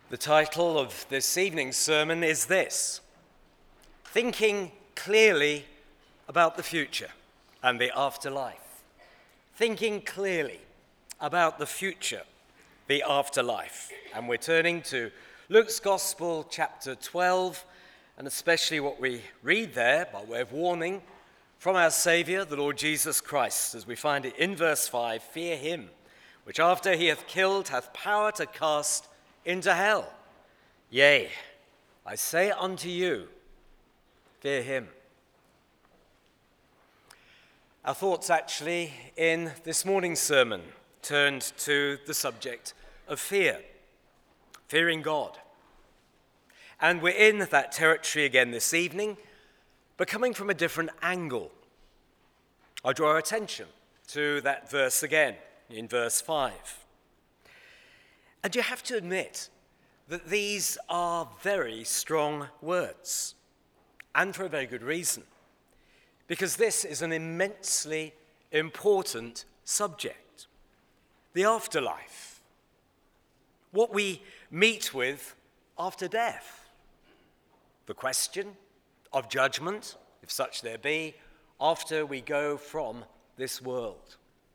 The title of this evening's sermon is this: Thinking Clearly About the Future and the Afterlife. Thinking clearly about the future, the afterlife. And we're turning to Luke's Gospel, chapter 12, and especially what we read there, by way of warning, from our Saviour, the Lord Jesus Christ, as we find it in verse 5, "Fear him, which after he hath killed hath power to cast into hell. Yea, I say unto you, fear him." Our thoughts actually in this morning's sermon turned to the subject of fear, fearing God. And we're in that territory again this evening, but coming from a different angle. I draw our attention to that verse again, in verse 5. And you have to admit that these are very strong words, and for a very good reason, because this is an immensely important subject: the afterlife, what we meet with after death, the question of judgment, if such there be, after we go from this world.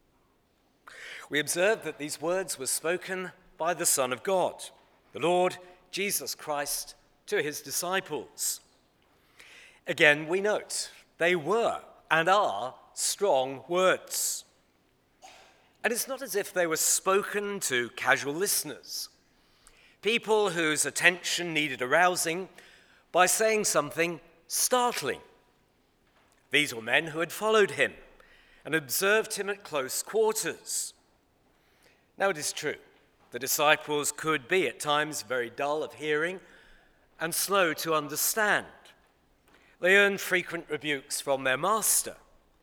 We observe that these words were spoken by the Son of God, the Lord Jesus Christ, to his disciples. Again, we note they were and are strong words. And it's not as if they were spoken to casual listeners, people whose attention needed arousing by saying something startling. These were men who had followed him and observed him at close quarters. Now, it is true, the disciples could be at times very dull of hearing and slow to understand. They earned frequent rebukes from their master.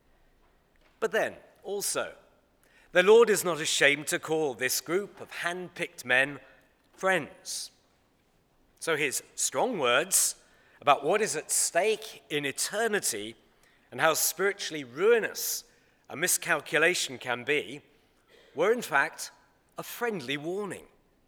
But then, also, the Lord is not ashamed to call this group of hand-picked men friends. So his strong words about what is at stake in eternity and how spiritually ruinous a miscalculation can be were in fact a friendly warning.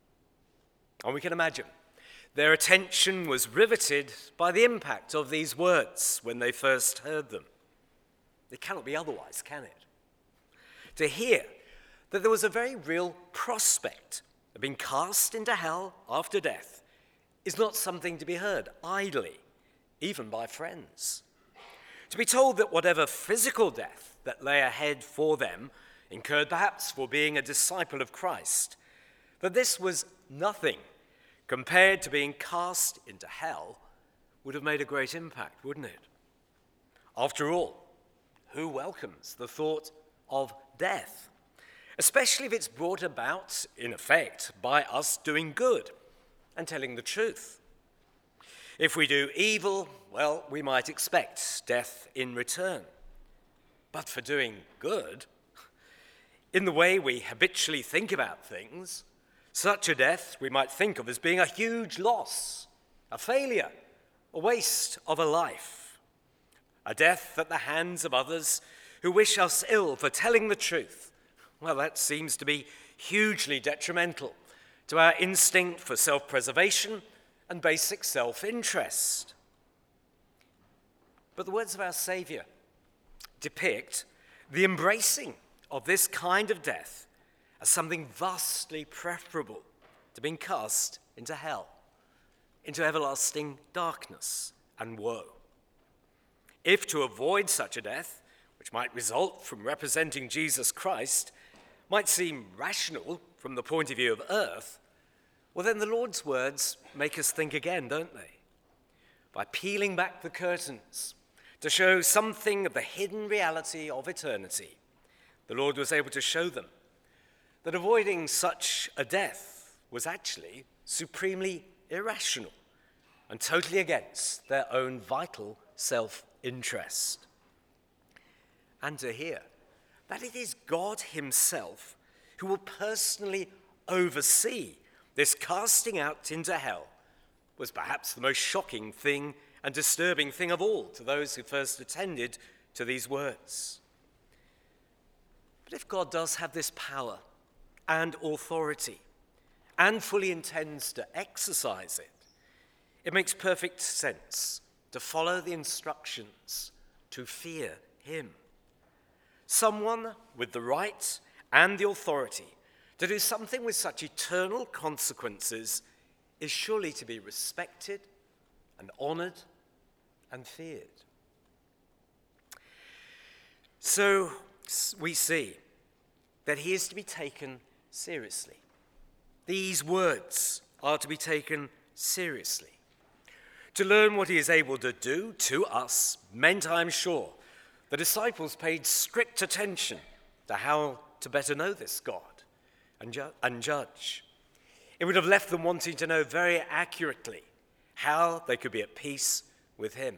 And we can imagine their attention was riveted by the impact of these words when they first heard them. It cannot be otherwise, can it? To hear that there was a very real prospect of being cast into hell after death is not something to be heard idly, even by friends. To be told that whatever physical death that lay ahead for them, incurred perhaps for being a disciple of Christ, that this was nothing compared to being cast into hell would have made a great impact, wouldn't it? After all, who welcomes the thought of death, especially if it's brought about, in effect, by us doing good and telling the truth? If we do evil, well, we might expect death in return. But for doing good, in the way we habitually think about things, such a death we might think of as being a huge loss, a failure, a waste of a life, a death at the hands of others who wish us ill for telling the truth. Well, that seems to be hugely detrimental to our instinct for self-preservation and basic self-interest. But the words of our Saviour depict the embracing of this kind of death as something vastly preferable to being cast into hell, into everlasting darkness and woe. If to avoid such a death, which might result from representing Jesus Christ, might seem rational from the point of view of earth, well, then the Lord's words make us think again, don't they? By peeling back the curtains to show something of the hidden reality of eternity, the Lord was able to show them that avoiding such a death was actually supremely irrational and totally against their own vital self-interest. And to hear that it is God himself who will personally oversee this casting out into hell was perhaps the most shocking thing and disturbing thing of all to those who first attended to these words. But if God does have this power and authority, and fully intends to exercise it, it makes perfect sense to follow the instructions to fear him. Someone with the right and the authority to do something with such eternal consequences is surely to be respected and honored and feared. So we see that he is to be taken seriously. These words are to be taken seriously. To learn what he is able to do to us meant, I am sure, the disciples paid strict attention to how to better know this God and judge. It would have left them wanting to know very accurately how they could be at peace with him.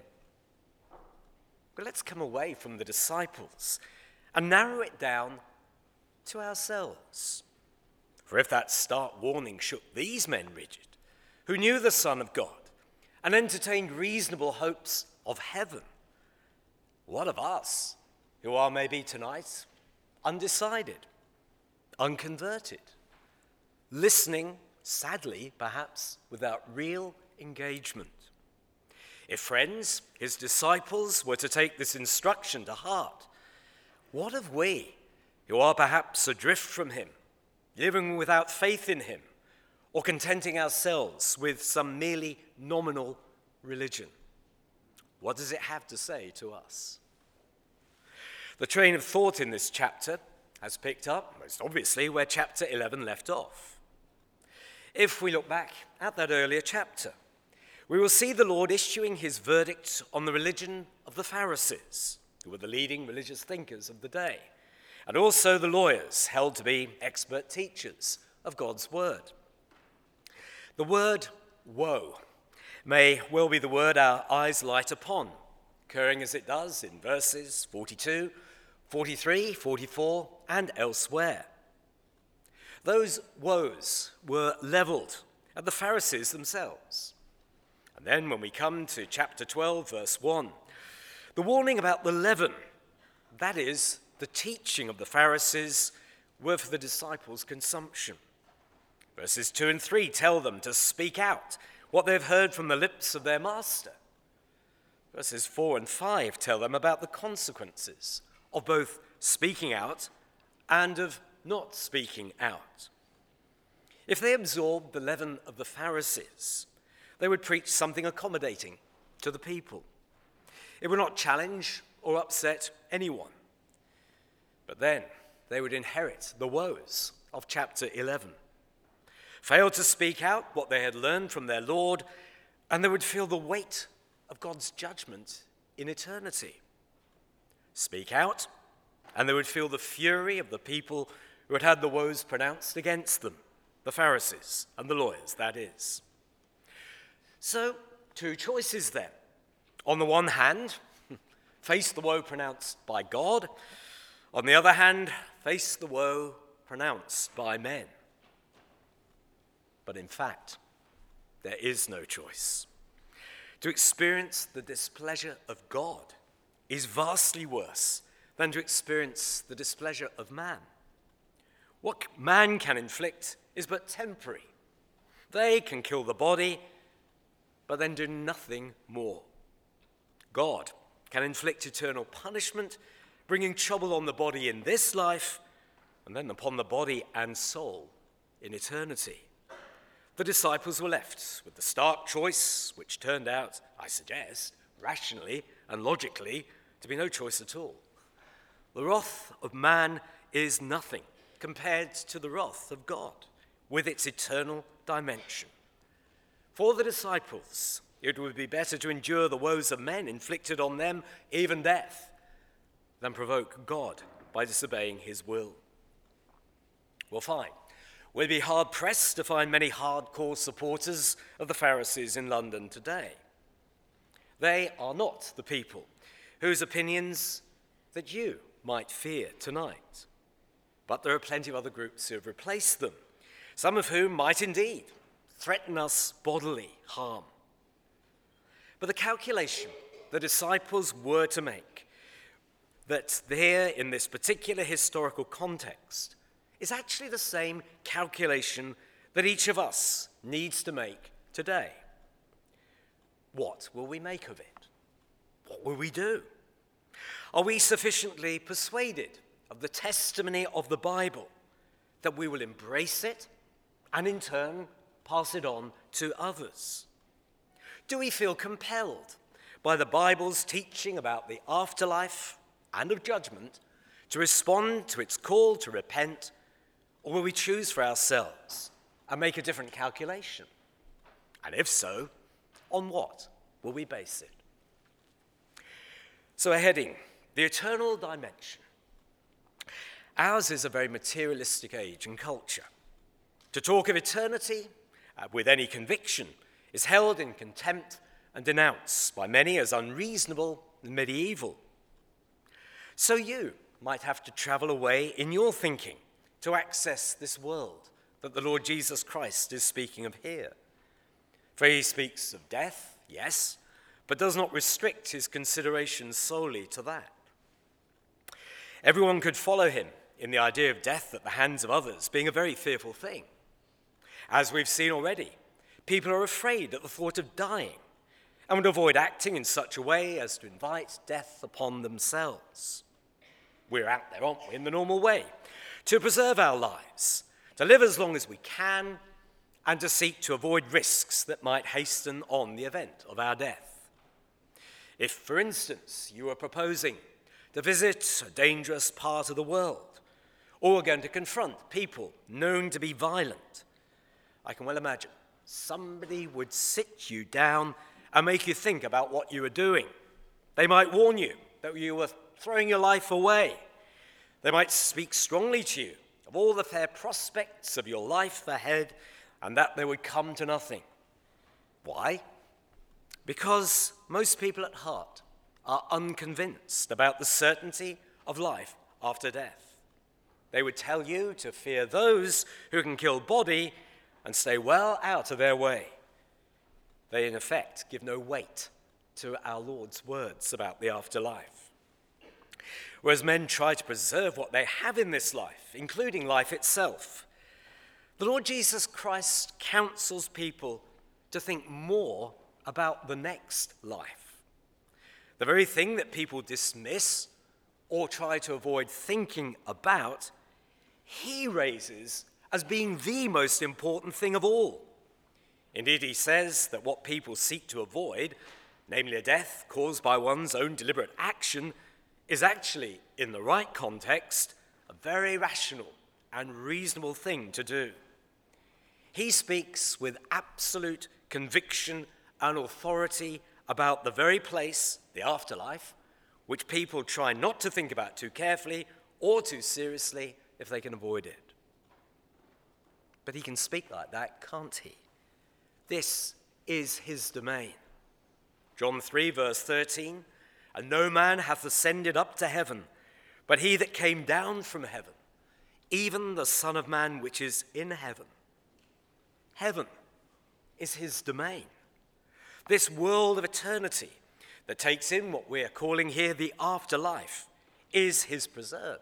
But let's come away from the disciples and narrow it down to ourselves. For if that stark warning shook these men rigid, who knew the Son of God and entertained reasonable hopes of heaven, what of us, who are maybe tonight undecided, unconverted, listening, sadly, perhaps, without real engagement? If friends, his disciples, were to take this instruction to heart, what of we, who are perhaps adrift from him, living without faith in him, or contenting ourselves with some merely nominal religion? What does it have to say to us? The train of thought in this chapter has picked up, most obviously, where chapter 11 left off. If we look back at that earlier chapter, we will see the Lord issuing his verdict on the religion of the Pharisees, who were the leading religious thinkers of the day, and also the lawyers held to be expert teachers of God's word. The word woe may well be the word our eyes light upon, occurring as it does in verses 42, 43, 44, and elsewhere. Those woes were leveled at the Pharisees themselves. And then when we come to chapter 12, verse 1, the warning about the leaven, that is, the teaching of the Pharisees, were for the disciples' consumption. Verses 2 and 3 tell them to speak out what they've heard from the lips of their master. Verses 4 and 5 tell them about the consequences of both speaking out and of not speaking out. If they absorbed the leaven of the Pharisees, they would preach something accommodating to the people. It would not challenge or upset anyone. But then they would inherit the woes of chapter 11. Fail to speak out what they had learned from their Lord, and they would feel the weight of God's judgment in eternity. Speak out, and they would feel the fury of the people who had had the woes pronounced against them, the Pharisees and the lawyers, that is. So, two choices then. On the one hand, face the woe pronounced by God. On the other hand, face the woe pronounced by men. But in fact, there is no choice. To experience the displeasure of God is vastly worse than to experience the displeasure of man. What man can inflict is but temporary. They can kill the body, but then do nothing more. God can inflict eternal punishment, bringing trouble on the body in this life, and then upon the body and soul in eternity. The disciples were left with the stark choice, which turned out, I suggest, rationally and logically, to be no choice at all. The wrath of man is nothing compared to the wrath of God, with its eternal dimension. For the disciples, it would be better to endure the woes of men inflicted on them, even death, than provoke God by disobeying his will. Well, fine. We'll be hard-pressed to find many hardcore supporters of the Pharisees in London today. They are not the people whose opinions that you might fear tonight. But there are plenty of other groups who have replaced them, some of whom might indeed threaten us bodily harm. But the calculation the disciples were to make, that there in this particular historical context, is actually the same calculation that each of us needs to make today. What will we make of it? What will we do? Are we sufficiently persuaded of the testimony of the Bible that we will embrace it and in turn pass it on to others? Do we feel compelled by the Bible's teaching about the afterlife and of judgment to respond to its call to repent, or will we choose for ourselves and make a different calculation? And if so, on what will we base it? So a heading, the eternal dimension. Ours is a very materialistic age and culture. To talk of eternity with any conviction is held in contempt and denounced by many as unreasonable and medieval. So you might have to travel away in your thinking to access this world that the Lord Jesus Christ is speaking of here. For he speaks of death, yes, but does not restrict his considerations solely to that. Everyone could follow him in the idea of death at the hands of others being a very fearful thing. As we've seen already, people are afraid at the thought of dying and would avoid acting in such a way as to invite death upon themselves. We're out there, aren't we, in the normal way, to preserve our lives, to live as long as we can, and to seek to avoid risks that might hasten on the event of our death. If, for instance, you were proposing to visit a dangerous part of the world, or were going to confront people known to be violent, I can well imagine somebody would sit you down and make you think about what you were doing. They might warn you that you were throwing your life away. They might speak strongly to you of all the fair prospects of your life ahead and that they would come to nothing. Why? Because most people at heart are unconvinced about the certainty of life after death. They would tell you to fear those who can kill body and stay well out of their way. They, in effect, give no weight to our Lord's words about the afterlife. Whereas men try to preserve what they have in this life, including life itself, the Lord Jesus Christ counsels people to think more about the next life. The very thing that people dismiss or try to avoid thinking about, he raises as being the most important thing of all. Indeed, he says that what people seek to avoid, namely a death caused by one's own deliberate action, is actually, in the right context, a very rational and reasonable thing to do. He speaks with absolute conviction and authority about the very place, the afterlife, which people try not to think about too carefully or too seriously if they can avoid it. But he can speak like that, can't he? This is his domain. John 3, verse 13, and no man hath ascended up to heaven, but he that came down from heaven, even the Son of Man which is in heaven. Heaven is his domain. This world of eternity that takes in what we are calling here the afterlife is his preserve.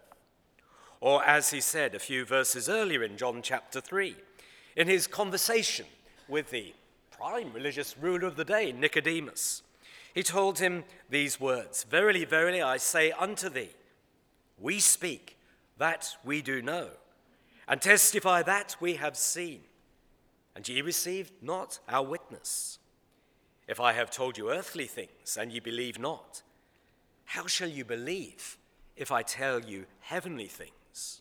Or as he said a few verses earlier in John chapter 3, in his conversation with the prime religious ruler of the day, Nicodemus, he told him these words, "Verily, verily, I say unto thee, we speak that we do know, and testify that we have seen, and ye receive not our witness. If I have told you earthly things, and ye believe not, how shall you believe if I tell you heavenly things?"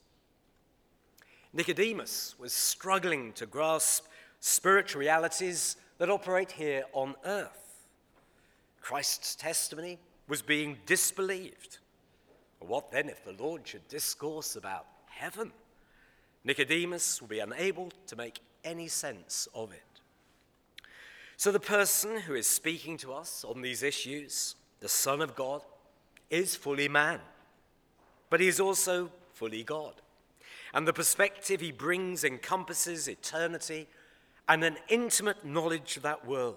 Nicodemus was struggling to grasp spiritual realities that operate here on earth. Christ's testimony was being disbelieved. What then if the Lord should discourse about heaven? Nicodemus would be unable to make any sense of it. So the person who is speaking to us on these issues, the Son of God, is fully man, but he is also fully God. And the perspective he brings encompasses eternity and an intimate knowledge of that world.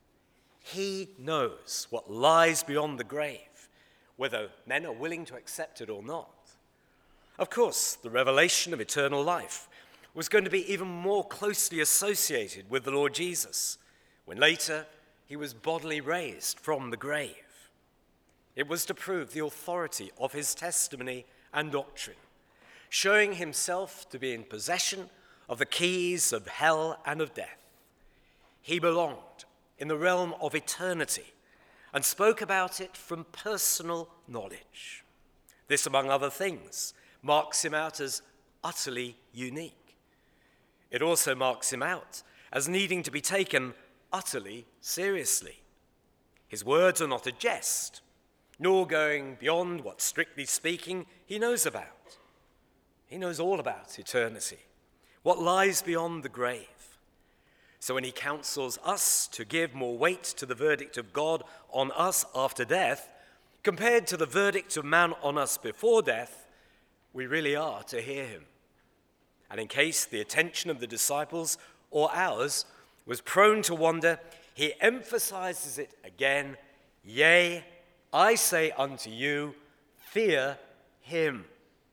He knows what lies beyond the grave, whether men are willing to accept it or not. Of course, the revelation of eternal life was going to be even more closely associated with the Lord Jesus, when later he was bodily raised from the grave. It was to prove the authority of his testimony and doctrine, showing himself to be in possession of the keys of hell and of death. He belonged in the realm of eternity and spoke about it from personal knowledge. This, among other things, marks him out as utterly unique. It also marks him out as needing to be taken utterly seriously. His words are not a jest, nor going beyond what, strictly speaking, he knows about. He knows all about eternity, what lies beyond the grave. So when he counsels us to give more weight to the verdict of God on us after death, compared to the verdict of man on us before death, we really are to hear him. And in case the attention of the disciples or ours was prone to wander, he emphasizes it again. Yea, I say unto you, fear him.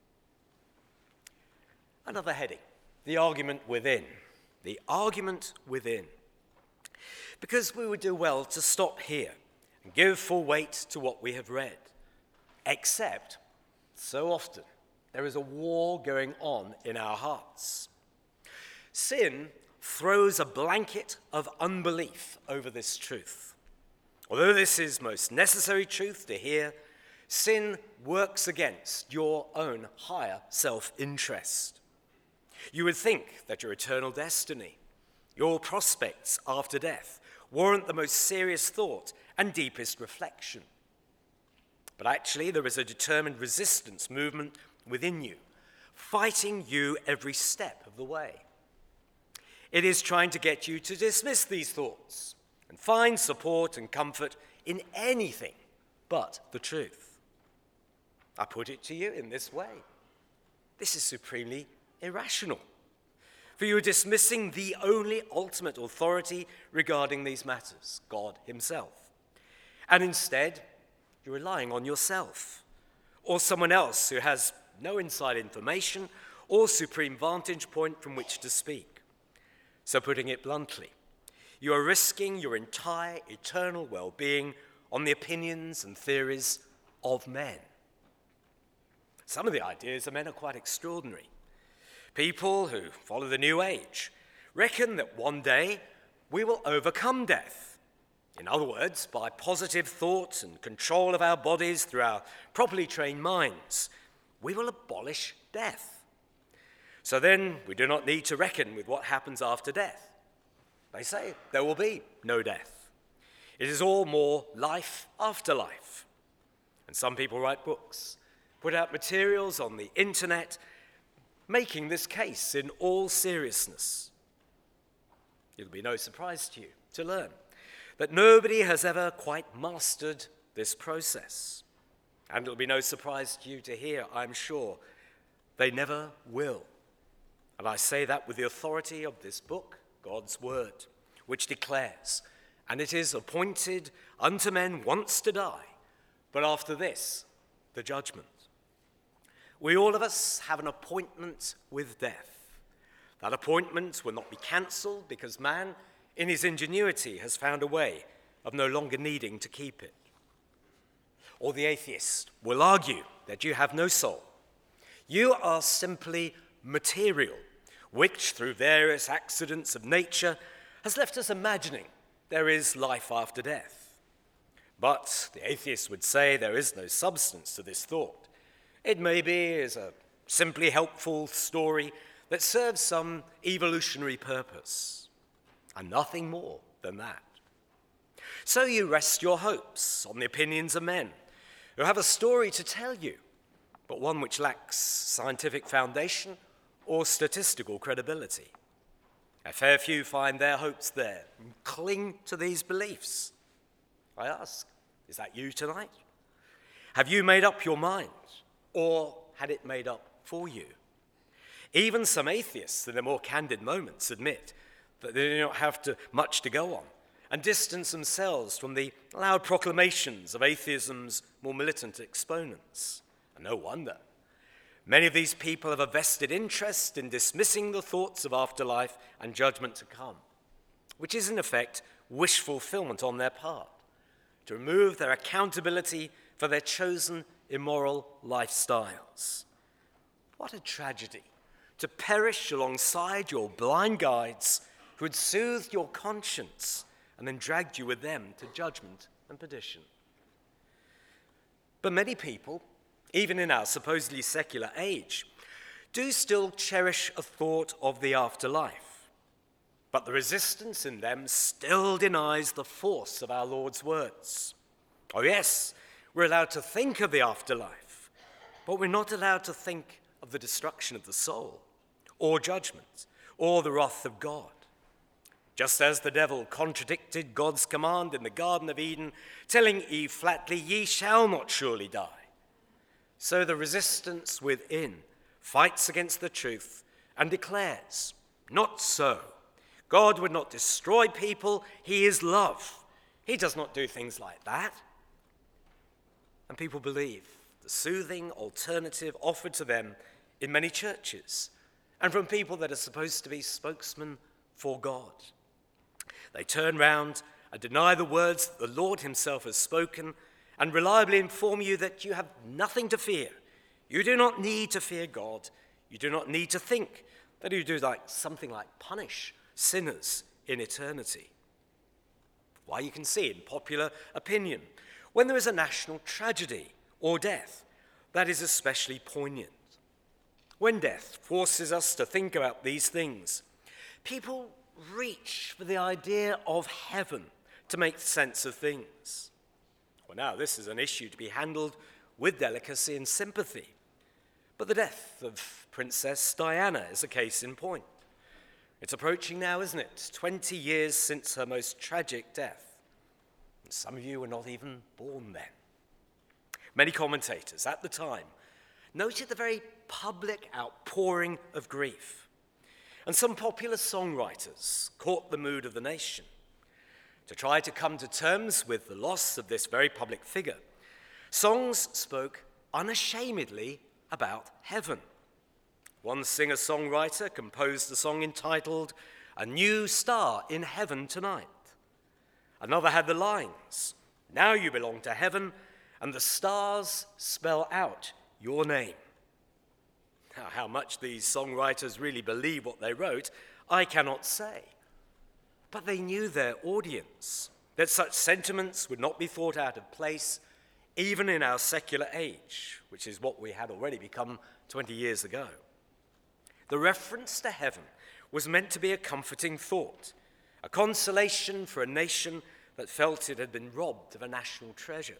Another heading, the argument within. The argument within. Because we would do well to stop here and give full weight to what we have read. Except, so often, there is a war going on in our hearts. Sin throws a blanket of unbelief over this truth. Although this is most necessary truth to hear, sin works against your own higher self-interest. You would think that your eternal destiny, your prospects after death, warrant the most serious thought and deepest reflection. But actually, there is a determined resistance movement within you, fighting you every step of the way. It is trying to get you to dismiss these thoughts and find support and comfort in anything but the truth. I put it to you in this way. This is supremely irrational, for you are dismissing the only ultimate authority regarding these matters, God himself. And instead, you're relying on yourself or someone else who has no inside information or supreme vantage point from which to speak. So putting it bluntly, you are risking your entire eternal well-being on the opinions and theories of men. Some of the ideas of men are quite extraordinary. People who follow the New Age reckon that one day we will overcome death. In other words, by positive thought and control of our bodies through our properly trained minds, we will abolish death. So then we do not need to reckon with what happens after death. They say there will be no death. It is all more life after life. And some people write books, put out materials on the internet, making this case in all seriousness. It'll be no surprise to you to learn that nobody has ever quite mastered this process. And it'll be no surprise to you to hear, I'm sure, they never will. And I say that with the authority of this book, God's word, which declares, and it is appointed unto men once to die, but after this, the judgment. We all of us have an appointment with death. That appointment will not be cancelled because man, in his ingenuity, has found a way of no longer needing to keep it. Or the atheist will argue that you have no soul. You are simply material, which through various accidents of nature has left us imagining there is life after death. But the atheist would say there is no substance to this thought. It maybe is a simply helpful story that serves some evolutionary purpose, and nothing more than that. So you rest your hopes on the opinions of men who have a story to tell you, but one which lacks scientific foundation or statistical credibility. A fair few find their hopes there and cling to these beliefs. I ask, is that you tonight? Have you made up your mind, or had it made up for you? Even some atheists in their more candid moments admit that they do not have much to go on and distance themselves from the loud proclamations of atheism's more militant exponents. And no wonder. Many of these people have a vested interest in dismissing the thoughts of afterlife and judgment to come, which is in effect wish fulfillment on their part, to remove their accountability for their chosen immoral lifestyles. What a tragedy to perish alongside your blind guides who had soothed your conscience and then dragged you with them to judgment and perdition. But many people, even in our supposedly secular age, do still cherish a thought of the afterlife. But the resistance in them still denies the force of our Lord's words. Oh yes, we're allowed to think of the afterlife, but we're not allowed to think of the destruction of the soul, or judgment, or the wrath of God. Just as the devil contradicted God's command in the Garden of Eden, telling Eve flatly, "Ye shall not surely die," so the resistance within fights against the truth and declares, "Not so. God would not destroy people. He is love. He does not do things like that." And people believe the soothing alternative offered to them in many churches and from people that are supposed to be spokesmen for God. They turn round and deny the words that the Lord himself has spoken and reliably inform you that you have nothing to fear. You do not need to fear God. You do not need to think that you do something like punish sinners in eternity. Why, you can see in popular opinion, when there is a national tragedy or death, that is especially poignant. When death forces us to think about these things, people reach for the idea of heaven to make sense of things. Well, now, this is an issue to be handled with delicacy and sympathy. But the death of Princess Diana is a case in point. It's approaching now, isn't it? 20 years since her most tragic death. And some of you were not even born then. Many commentators at the time noted the very public outpouring of grief. And some popular songwriters caught the mood of the nation. To try to come to terms with the loss of this very public figure, songs spoke unashamedly about heaven. One singer-songwriter composed a song entitled "A New Star in Heaven Tonight." Another had the lines, "Now you belong to heaven, and the stars spell out your name." Now, how much these songwriters really believe what they wrote, I cannot say. But they knew their audience, that such sentiments would not be thought out of place even in our secular age, which is what we had already become 20 years ago. The reference to heaven was meant to be a comforting thought, a consolation for a nation that felt it had been robbed of a national treasure.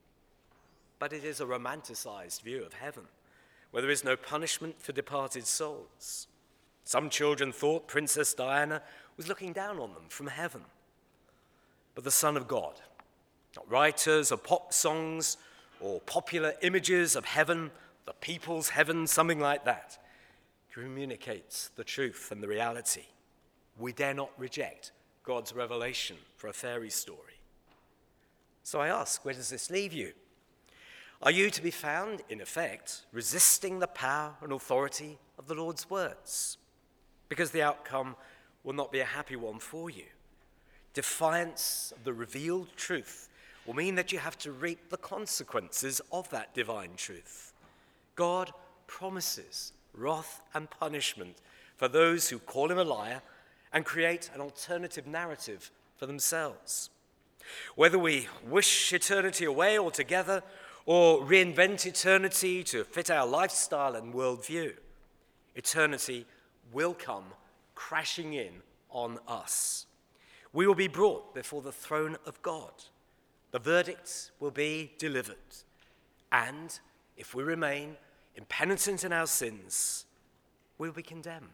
But it is a romanticized view of heaven, where there is no punishment for departed souls. Some children thought Princess Diana was looking down on them from heaven. But the Son of God, not writers of pop songs or popular images of heaven, the people's heaven, something like that, communicates the truth and the reality. We dare not reject God's revelation for a fairy story. So I ask, where does this leave you? Are you to be found, in effect, resisting the power and authority of the Lord's words? Because the outcome will not be a happy one for you. Defiance of the revealed truth will mean that you have to reap the consequences of that divine truth. God promises wrath and punishment for those who call him a liar and create an alternative narrative for themselves. Whether we wish eternity away altogether or reinvent eternity to fit our lifestyle and worldview, eternity will come crashing in on us. We will be brought before the throne of God. The verdict will be delivered. And if we remain impenitent in our sins, we will be condemned.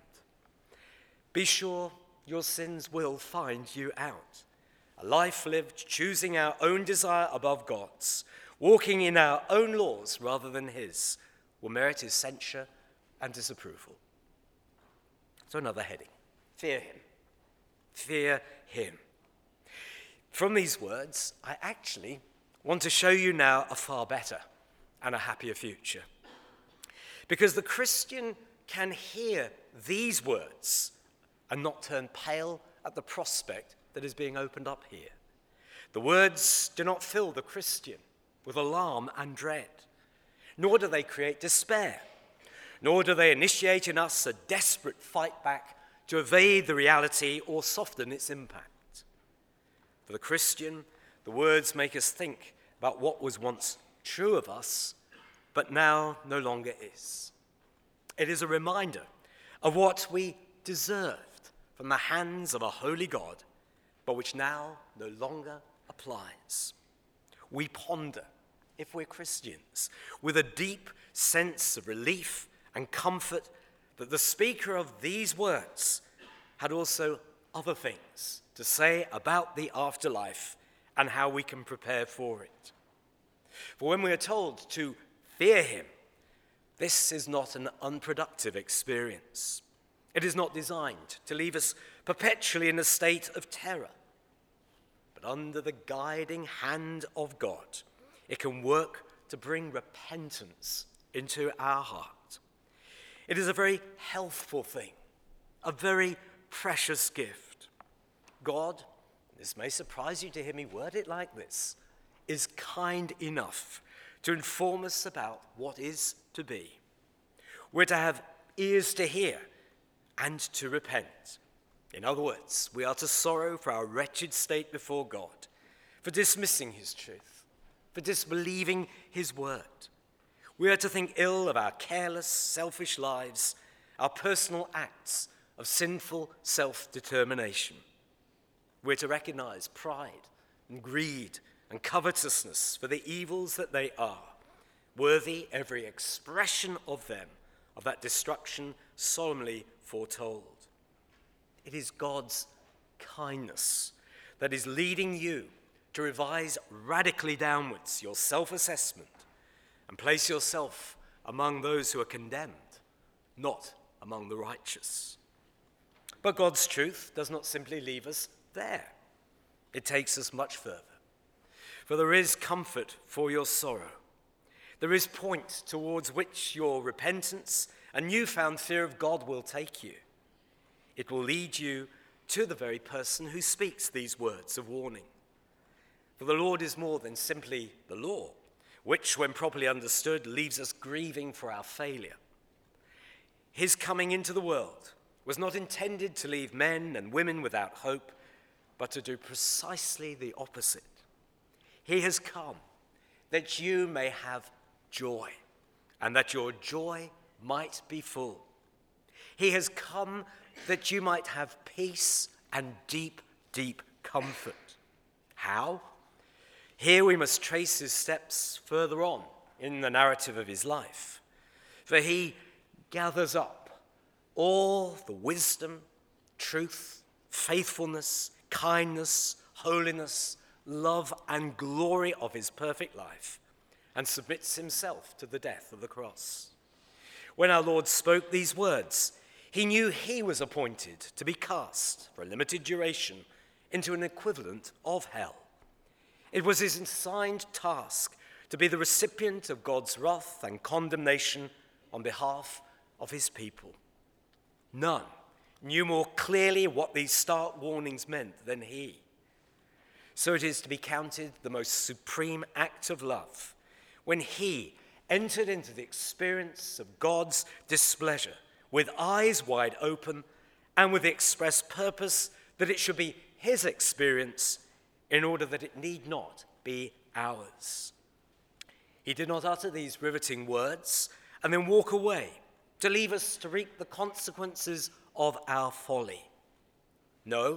Be sure your sins will find you out. A life lived choosing our own desire above God's, walking in our own laws rather than his, will merit his censure and disapproval. So another heading, fear him. Fear him. From these words, I actually want to show you now a far better and a happier future. Because the Christian can hear these words and not turn pale at the prospect that is being opened up here. The words do not fill the Christian with alarm and dread, nor do they create despair, nor do they initiate in us a desperate fight back to evade the reality or soften its impact. For the Christian, the words make us think about what was once true of us, but now no longer is. It is a reminder of what we deserved from the hands of a holy God, but which now no longer applies. We ponder, if we're Christians, with a deep sense of relief and comfort that the speaker of these words had also other things to say about the afterlife and how we can prepare for it. For when we are told to fear him, this is not an unproductive experience. It is not designed to leave us perpetually in a state of terror. But under the guiding hand of God, it can work to bring repentance into our heart. It is a very healthful thing, a very precious gift. God, this may surprise you to hear me word it like this, is kind enough to inform us about what is to be. We're to have ears to hear and to repent. In other words, we are to sorrow for our wretched state before God, for dismissing his truth, for disbelieving his word. We are to think ill of our careless, selfish lives, our personal acts of sinful self-determination. We're to recognize pride and greed and covetousness for the evils that they are, worthy every expression of them, of that destruction solemnly foretold. It is God's kindness that is leading you to revise radically downwards your self-assessment and place yourself among those who are condemned, not among the righteous. But God's truth does not simply leave us there. It takes us much further. For there is comfort for your sorrow. There is point towards which your repentance and newfound fear of God will take you. It will lead you to the very person who speaks these words of warning. For the Lord is more than simply the law, which, when properly understood, leaves us grieving for our failure. His coming into the world was not intended to leave men and women without hope, but to do precisely the opposite. He has come that you may have joy, and that your joy might be full. He has come that you might have peace and deep, deep comfort. How? Here we must trace his steps further on in the narrative of his life. For he gathers up all the wisdom, truth, faithfulness, kindness, holiness, love, and glory of his perfect life, and submits himself to the death of the cross. When our Lord spoke these words, he knew he was appointed to be cast for a limited duration into an equivalent of hell. It was his assigned task to be the recipient of God's wrath and condemnation on behalf of his people. None knew more clearly what these stark warnings meant than he. So it is to be counted the most supreme act of love when he entered into the experience of God's displeasure with eyes wide open and with the express purpose that it should be his experience in order that it need not be ours. He did not utter these riveting words and then walk away to leave us to reap the consequences of our folly. No,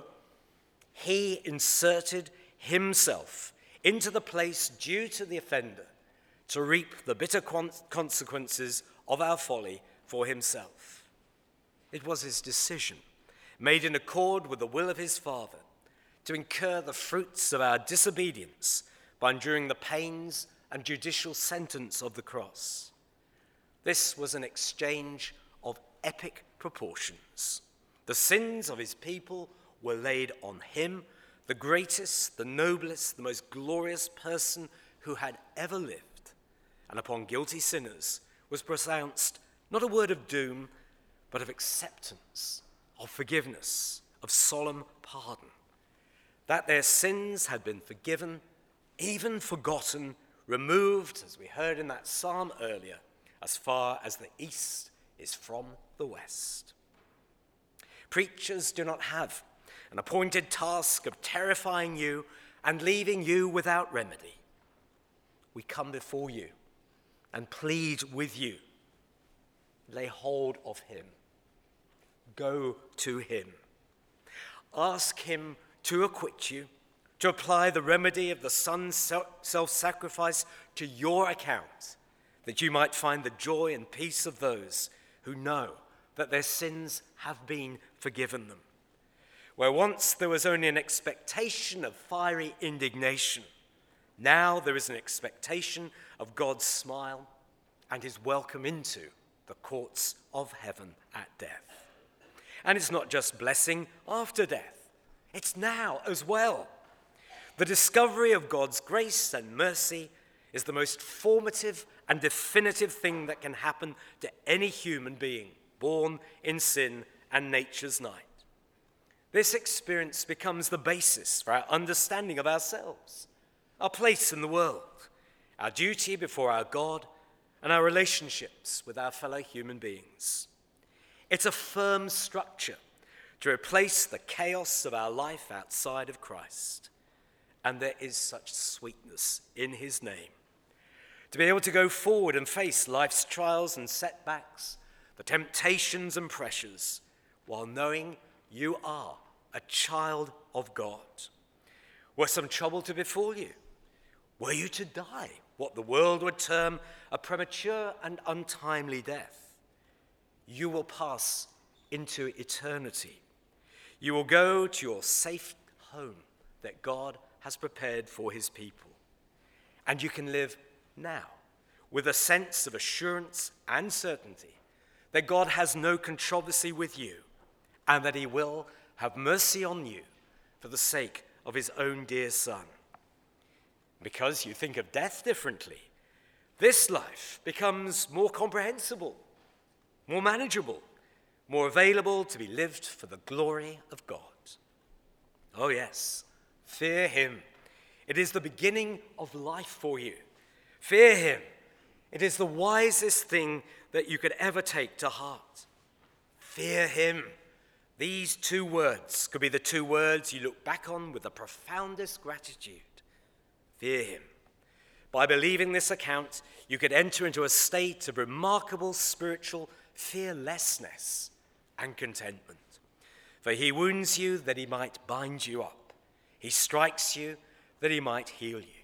he inserted himself into the place due to the offender to reap the bitter consequences of our folly for himself. It was his decision, made in accord with the will of his Father, to incur the fruits of our disobedience by enduring the pains and judicial sentence of the cross. This was an exchange of epic proportions. The sins of his people were laid on him, the greatest, the noblest, the most glorious person who had ever lived, and upon guilty sinners was pronounced Not a word of doom, but of acceptance, of forgiveness, of solemn pardon. That their sins had been forgiven, even forgotten, removed, as we heard in that psalm earlier, as far as the east is from the west. Preachers do not have an appointed task of terrifying you and leaving you without remedy. We come before you and plead with you. Lay hold of him. Go to him. Ask him to acquit you, to apply the remedy of the Son's self-sacrifice to your account, that you might find the joy and peace of those who know that their sins have been forgiven them. Where once there was only an expectation of fiery indignation, now there is an expectation of God's smile and his welcome into the courts of heaven at death. And it's not just blessing after death, it's now as well. The discovery of God's grace and mercy is the most formative and definitive thing that can happen to any human being born in sin and nature's night. This experience becomes the basis for our understanding of ourselves, our place in the world, our duty before our God, and our relationships with our fellow human beings. It's a firm structure to replace the chaos of our life outside of Christ. And there is such sweetness in his name. To be able to go forward and face life's trials and setbacks, the temptations and pressures, while knowing you are a child of God. Were some trouble to befall you? Were you to die, what the world would term a premature and untimely death? You will pass into eternity. You will go to your safe home that God has prepared for his people. And you can live now with a sense of assurance and certainty that God has no controversy with you and that he will have mercy on you for the sake of his own dear Son. Because you think of death differently, this life becomes more comprehensible, more manageable, more available to be lived for the glory of God. Oh yes, fear him. It is the beginning of life for you. Fear him. It is the wisest thing that you could ever take to heart. Fear him. These two words could be the two words you look back on with the profoundest gratitude. Fear him. By believing this account, you could enter into a state of remarkable spiritual fearlessness and contentment. For he wounds you that he might bind you up. He strikes you that he might heal you.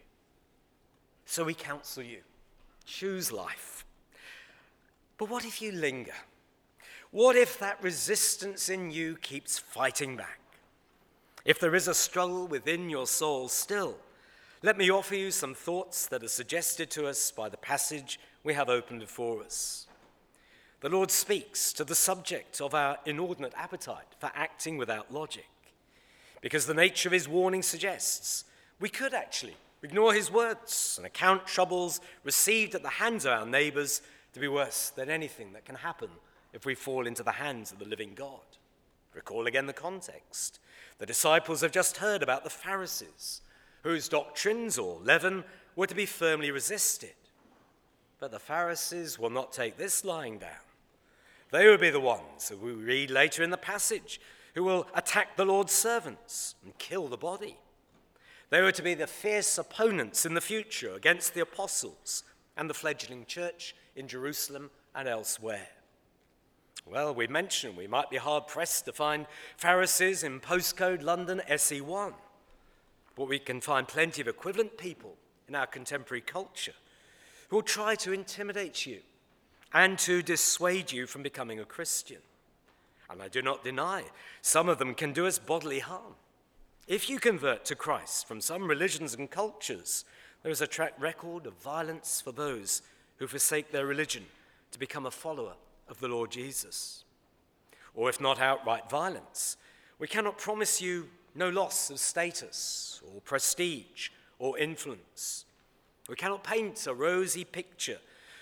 So we counsel you, choose life. But what if you linger? What if that resistance in you keeps fighting back? If there is a struggle within your soul still, let me offer you some thoughts that are suggested to us by the passage we have opened before us. The Lord speaks to the subject of our inordinate appetite for acting without logic, because the nature of his warning suggests we could actually ignore his words and account troubles received at the hands of our neighbors to be worse than anything that can happen if we fall into the hands of the living God. Recall again the context. The disciples have just heard about the Pharisees, whose doctrines or leaven were to be firmly resisted. But the Pharisees will not take this lying down. They will be the ones who we read later in the passage who will attack the Lord's servants and kill the body. They were to be the fierce opponents in the future against the apostles and the fledgling church in Jerusalem and elsewhere. Well, we mentioned we might be hard-pressed to find Pharisees in postcode London SE1, but we can find plenty of equivalent people in our contemporary culture who will try to intimidate you and to dissuade you from becoming a Christian. And I do not deny some of them can do us bodily harm. If you convert to Christ from some religions and cultures, there is a track record of violence for those who forsake their religion to become a follower of the Lord Jesus. Or if not outright violence, we cannot promise you no loss of status or prestige or influence. We cannot paint a rosy picture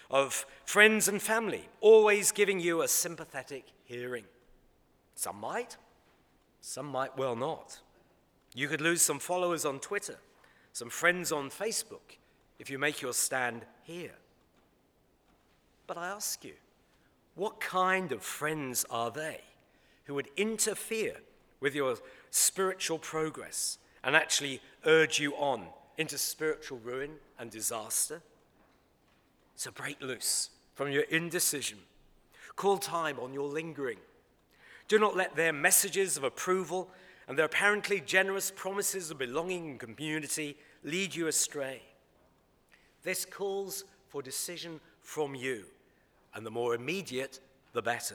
of friends and family, always giving you a sympathetic hearing. Some might well not. You could lose some followers on Twitter, some friends on Facebook, if you make your stand here. But I ask you, what kind of friends are they who would interfere with your spiritual progress and actually urge you on into spiritual ruin and disaster? So break loose from your indecision. Call time on your lingering. Do not let their messages of approval and their apparently generous promises of belonging and community lead you astray. This calls for decision from you, and the more immediate, the better.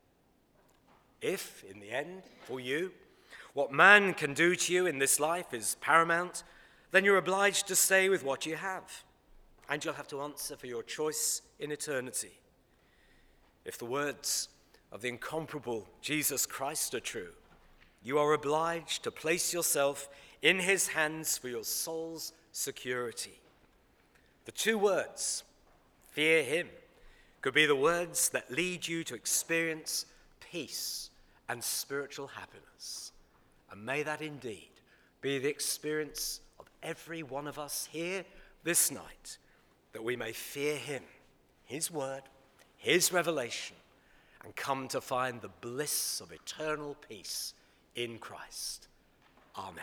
If, in the end, for you, what man can do to you in this life is paramount, then you're obliged to stay with what you have, and you'll have to answer for your choice in eternity. If the words of the incomparable Jesus Christ are true, you are obliged to place yourself in his hands for your soul's security. The two words, fear him, could be the words that lead you to experience peace and spiritual happiness. And may that indeed be the experience of every one of us here this night, that we may fear him, his word, his revelation, and come to find the bliss of eternal peace in Christ. Amen.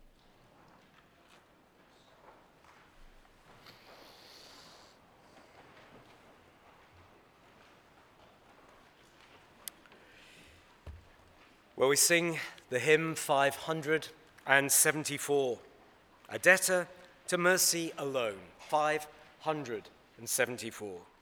Well, we sing the hymn 574, A Debtor to Mercy Alone, 574.